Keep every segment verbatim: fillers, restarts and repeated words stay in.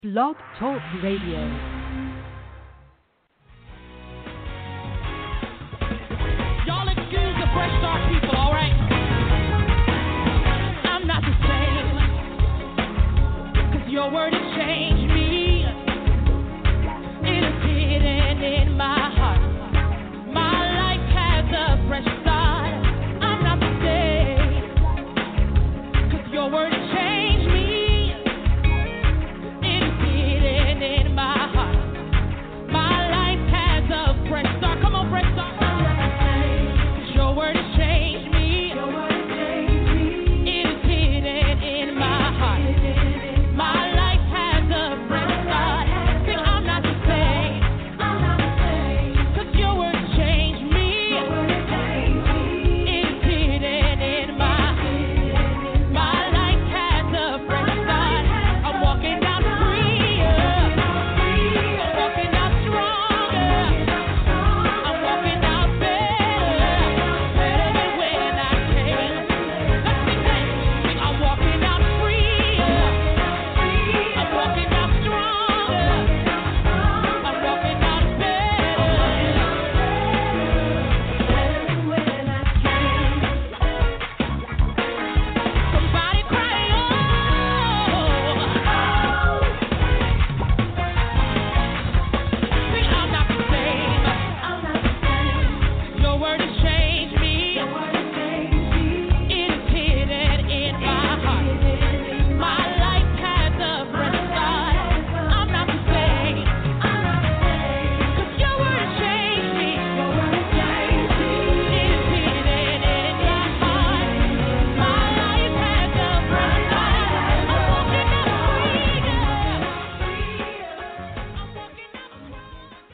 Blog Talk Radio. Y'all excuse the fresh start people, all right? I'm not the same, 'cause your word has changed me. It is hidden in my heart. My life has a fresh start. I'm not the same, 'cause your word has changed me. It is hidden in my heart. My life has a fresh start. Come on, fresh start. Your word has changed me. Your word has changed me. It is hidden in my heart. My life has a fresh start. Sing, I'm not the same. I'm not the same. 'Cause your word has changed me. Your word has changed me. It is hidden in my my life has a fresh start. I'm walking out freer. I'm walking out stronger. I'm walking out better. Better than when I came. Let's sing that. Sing, I'm walking out freer. I'm walking out stronger. I'm walking out better. Better than when I came. Somebody cry, oh. Sing, I'm not the same. I'm not the same. Your word has changed me. Your word has changed me. It is hidden in my heart. My life has a fresh start. I'm not the same. I'm not the same. 'Cause your word has changed me. Your word has changed me. It is hidden in my heart. My life has a fresh start. I'm walking out freer. I'm walking out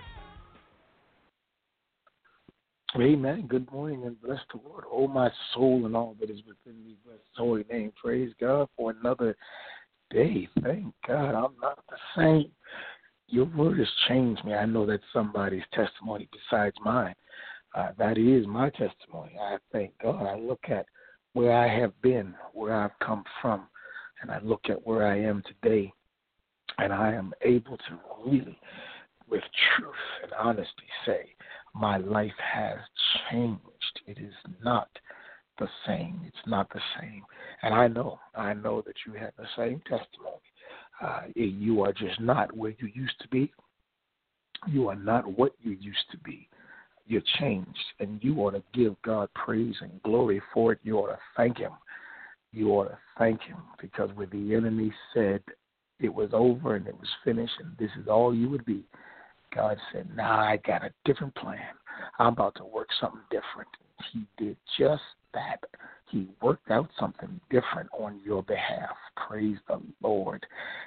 Amen. Good morning and bless the Lord. Oh, my soul and all that is within me. Bless his holy name. Praise God for another day. Thank God I'm not the same. Your word has changed me. I know that's somebody's testimony besides mine. Uh, that is my testimony. I thank God. I look at where I have been, where I've come from, and I look at where I am today, and I am able to really, with truth and honesty, say my life has changed. It is not the same. It's not the same. And I know, I know that you have the same testimony. Uh, you are just not where you used to be. You are not what you used to be. You're changed, and you ought to give God praise and glory for it. You ought to thank him. You ought to thank him, because when the enemy said it was over and it was finished and this is all you would be, God said, nah, I got a different plan. I'm about to work something different. He did just that. He worked out something different on your behalf. Praise the Lord.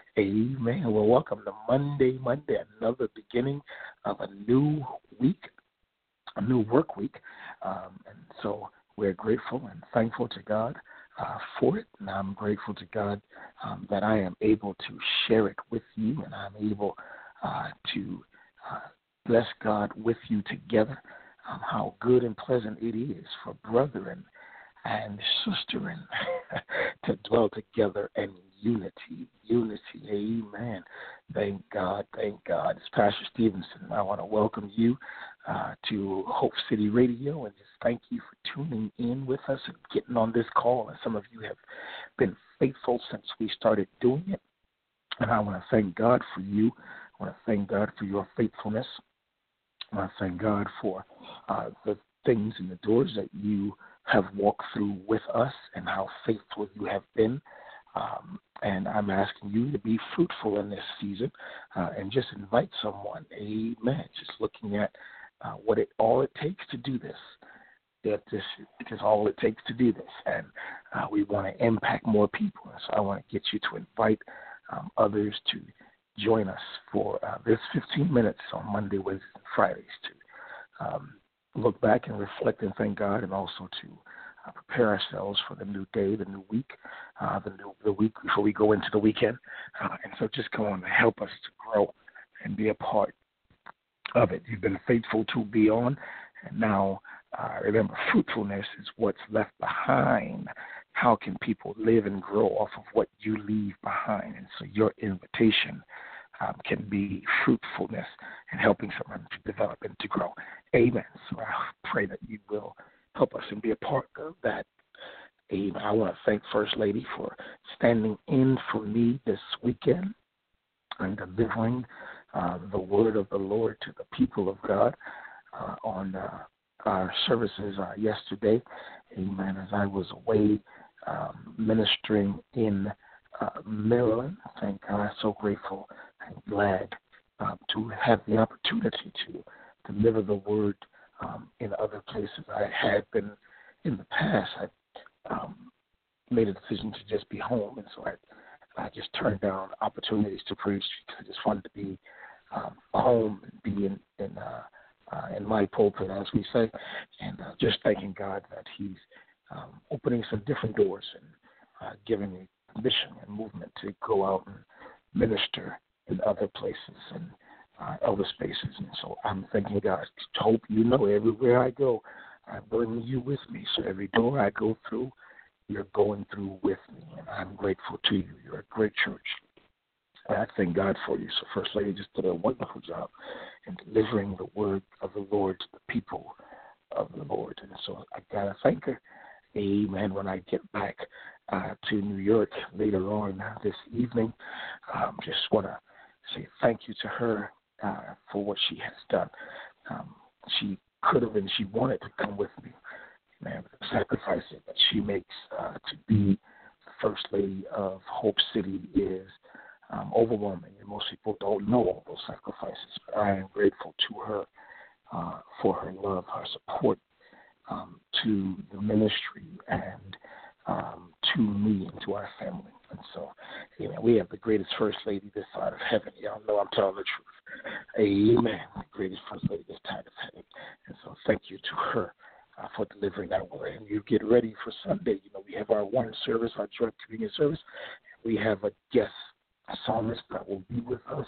Amen. Well, welcome to Monday, Monday, another beginning of a new week, a new work week. Um, and so we're grateful and thankful to God uh, for it. And I'm grateful to God um, that I am able to share it with you, and I'm able uh, to Uh, bless God with you together. Um, how good and pleasant it is for brethren and sisterin to dwell together in unity. Unity, amen. Thank God, thank God. It's Pastor Stevenson. I want to welcome you uh, to Hope City Radio, and just thank you for tuning in with us and getting on this call. And some of you have been faithful since we started doing it, and I want to thank God for you. I want to thank God for your faithfulness. I want to thank God for uh, the things and the doors that you have walked through with us and how faithful you have been. Um, and I'm asking you to be fruitful in this season uh, and just invite someone. Amen. Just looking at uh, what it all it takes to do this. That this is all it takes to do this. And uh, we want to impact more people. So I want to get you to invite um, others to join us for uh, this fifteen minutes on Monday, Wednesdays, and Fridays to um, look back and reflect and thank God, and also to uh, prepare ourselves for the new day, the new week, uh, the new the week before we go into the weekend. Uh, and so just come on and help us to grow and be a part of it. You've been faithful to be on, and now uh, remember, fruitfulness is what's left behind. How can people live and grow off of what you leave behind? And so your invitation um, can be fruitfulness and helping someone to develop and to grow. Amen. So I pray that you will help us and be a part of that. Amen. I want to thank First Lady for standing in for me this weekend and delivering uh, the word of the Lord to the people of God uh, on uh, our services uh, yesterday. Amen. As I was away um, ministering in uh, Maryland, thank God, so grateful and glad uh, to have the opportunity to deliver the word um, in other places. I had been in the past. I um, made a decision to just be home, and so I, I just turned down opportunities to preach because I just wanted to be um, home and be in in, uh, uh, in my pulpit, as we say, and uh, just thanking God that He's um, opening some different doors and uh, giving me permission and movement to go out and minister in other places and uh, other spaces. And so I'm thanking God. Hope you know everywhere I go, I bring you with me. So every door I go through, you're going through with me, and I'm grateful to you. You're a great church. And I thank God for you. So First Lady just did a wonderful job in delivering the word of the Lord to the people of the Lord. And so I got to thank her. Amen. When I get back uh, to New York later on uh, this evening, um, just want to say thank you to her uh, for what she has done. Um, she could have and she wanted to come with me, man, the sacrifices that she makes uh, to be the First Lady of Hope City is um, overwhelming, and most people don't know all those sacrifices, but I am grateful to her uh, for her love, her support um, to the ministry and um, to me and to our family. And so, you know, we have the greatest First Lady this side of heaven. Y'all know I'm telling the truth. Amen. The greatest First Lady this side of heaven. And so thank you to her uh, for delivering that word. And you get ready for Sunday. You know, we have our one service, our joint communion service. We have a guest psalmist that will be with us,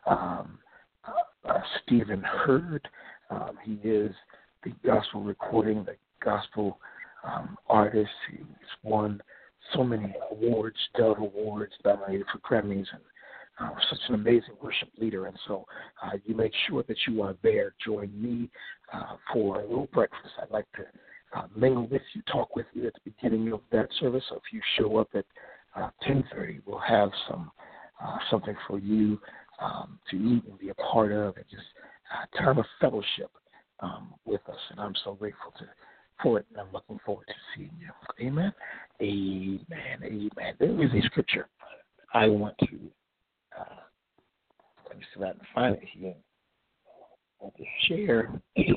um, uh, uh, Stephen Hurd. Um, he is the gospel recording, the gospel um, artist. He's won so many awards, Dove Awards, nominated for Grammys, and uh, such an amazing worship leader. And so uh, you make sure that you are there. Join me uh, for a little breakfast. I'd like to uh, mingle with you, talk with you at the beginning of that service. So if you show up at uh, ten thirty, we'll have some uh, something for you um, to eat and be a part of, and just a time of fellowship um, with us. And I'm so grateful to for it, and I'm looking forward to seeing you. Amen. Amen. Amen. There is a scripture I want to uh, let me see if I can find it here. I want to share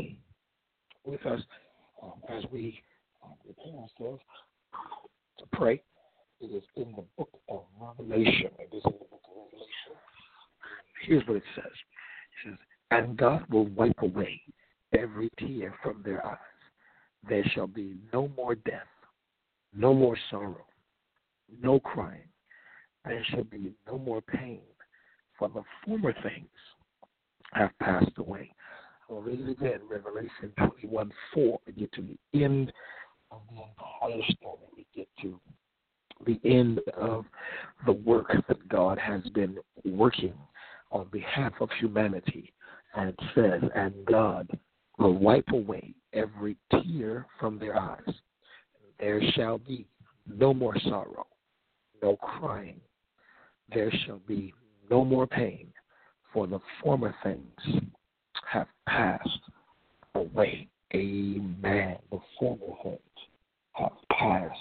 with us um, as we um, prepare ourselves to pray. It is in the book of Revelation. It is in the book of Revelation. Here's what it says. It says, "And God will wipe away every tear from their eyes. There shall be no more death, no more sorrow, no crying. There shall be no more pain, for the former things have passed away." I'll read it again, Revelation twenty-one four. We get to the end of the entire story. We get to the end of the work that God has been working on behalf of humanity. And it says, "And God will wipe away every tear from their eyes. There shall be no more sorrow, no crying. There shall be no more pain, for the former things have passed away." Amen. The former things have passed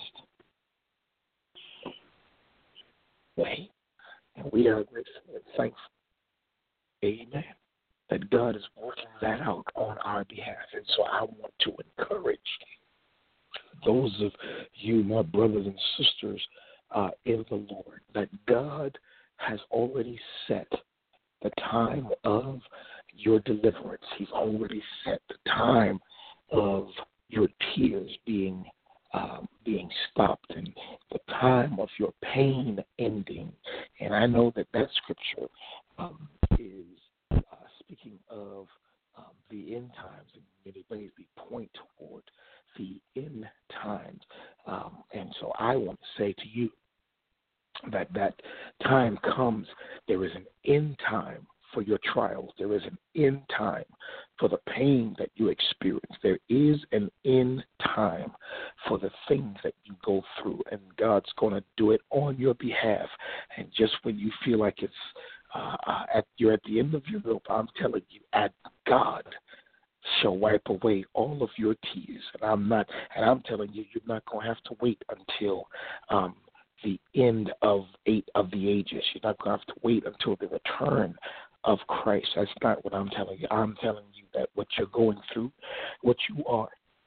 away. And we are grateful and thankful. Amen. That God is working that out on our behalf. And so I want to encourage those of you, my brothers and sisters uh, in the Lord, that God has already set the time of your deliverance. He's already set the time of your tears being um, being stopped and the time of your pain ending. And I know that that scripture um, is Uh, speaking of um, the end times, in many ways we point toward the end times. Um, and so I want to say to you that that time comes, there is an end time for your trials. There is an end time for the pain that you experience. There is an end time for the things that you go through, and God's going to do it on your behalf. And just when you feel like it's uh, uh, at you're at the end of your rope, I'm telling you, at God shall wipe away all of your tears. And I'm not, and I'm telling you, you're not going to have to wait until um, the end of eight of the ages. You're not going to have to wait until the return of Christ. That's not what I'm telling you. I'm telling you that what you're going through, what you are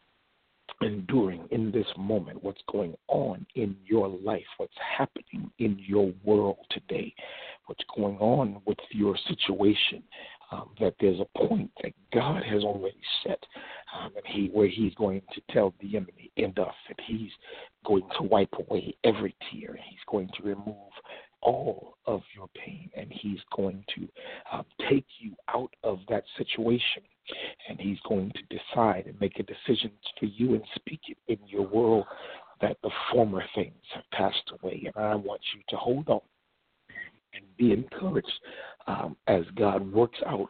enduring in this moment, what's going on in your life, what's happening in your world today, what's going on with your situation, um, that there's a point that God has already set, um, and he where he's going to tell the enemy enough, and he's going to wipe away every tear, and he's going to remove all of your pain, and he's going to um, take you out of that situation, and he's going to decide and make a decision for you and speak it in your world that the former things have passed away. And I want you to hold on and be encouraged um, as God works out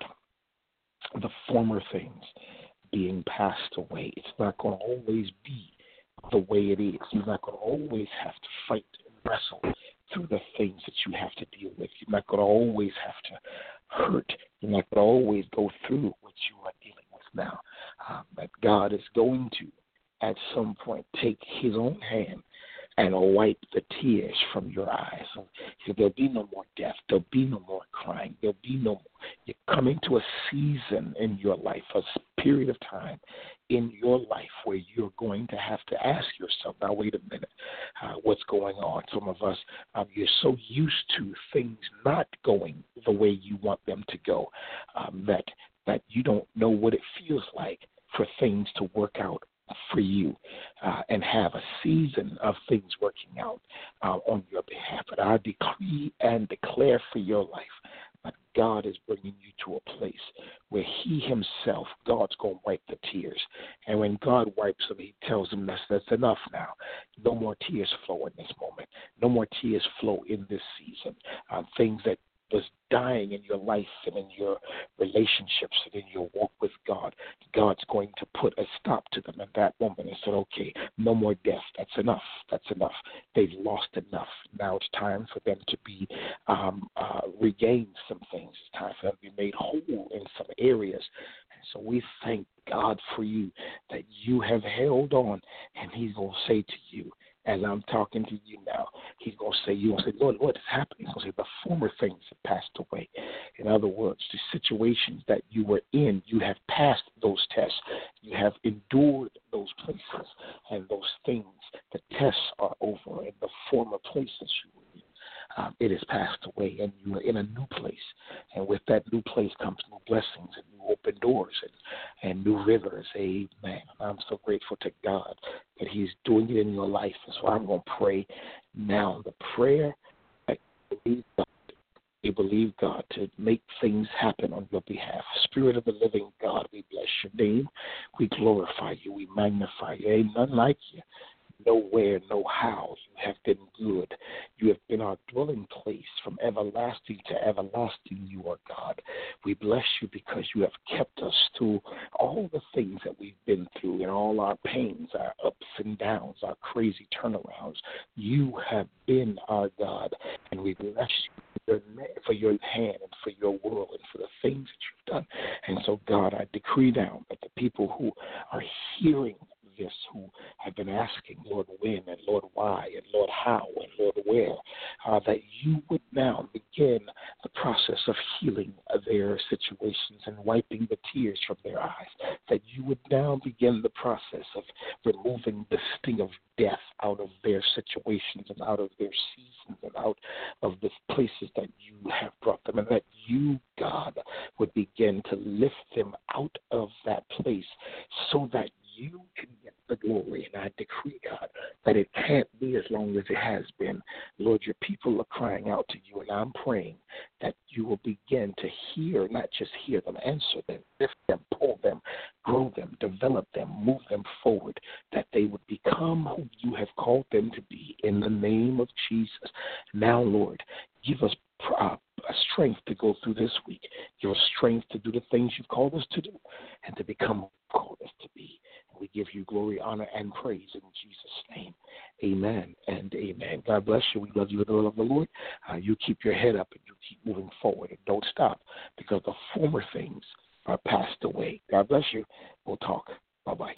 the former things being passed away. It's not going to always be the way it is. You're not going to always have to fight and wrestle through the things that you have to deal with. You're not going to always have to hurt. You're not going to always go through what you are dealing with now. Um, but God is going to, at some point, take his own hand and wipe the tears from your eyes. So there'll be no more death. There'll be no more crying. There'll be no more. You're coming to a season in your life, a period of time in your life where you're going to have to ask yourself, now, wait a minute, uh, what's going on? Some of us, um, you're so used to things not going the way you want them to go um, that that you don't know what it feels like for things to work out for you uh, and have a season of things working out uh, on your behalf. But I decree and declare for your life that God is bringing you to a place where he himself, God's going to wipe the tears. And when God wipes them, he tells them that's, that's enough now. No more tears flow in this moment. No more tears flow in this season. Uh, things that was dying in your life and in your relationships and in your walk with God, God's going to put a stop to them at that moment and said, okay, no more death. That's enough. That's enough. They've lost enough. Now it's time for them to be um, uh, regain some things. It's time for them to be made whole in some areas. And so we thank God for you that you have held on, and he's going to say to you, as I'm talking to you now, he's going to say, you're going to say, Lord, what is happening? He's going to say, the former things have passed away. In other words, the situations that you were in, you have passed those tests. You have endured those places, and those things, the tests are over, and the former places you were in, um, it has passed away, and you are in a new place. And with that new place comes new blessings and new open doors and, and new rivers. Amen. I'm so grateful to God that he's doing it in your life. And so I'm going to pray now the prayer that you believe God, you believe God to make things happen on your behalf. Spirit of the living God, we bless your name. We glorify you. We magnify you. Ain't none like you. Nowhere, no how. You have been good. You have been our dwelling place from everlasting to everlasting. You are God. We bless you because you have kept us through all the things that we've been through and all our pains, our ups and downs, our crazy turnarounds. You have been our God, and we bless you for your hand and for your world and for the things that you've done. And so, God, I decree now that the people who are hearing this, who have been asking, Lord, when, and Lord, why, and Lord, how, and Lord, where, uh, that you would now begin the process of healing their situations and wiping the tears from their eyes, that you would now begin the process of removing the sting of death out of their situations and out of their seasons and out of the places that you have brought them, and that you, God, would begin to lift them out of that place so that you can get the glory. And I decree, God, that it can't be as long as it has been. Lord, your people are crying out to you, and I'm praying that you will begin to hear, not just hear them, answer them, lift them, pull them, grow them, develop them, move them forward, that they would become who you have called them to be in the name of Jesus. Now, Lord, give us uh, strength to go through this week. Give us strength to do the things you've called us to do and to become what you've called us to be. And we give you glory, honor, and praise in Jesus' name. Amen and amen. God bless you. We love you with the love of the Lord. Uh, you keep your head up and you keep moving forward and don't stop, because the former things are passed away. God bless you. We'll talk. Bye-bye.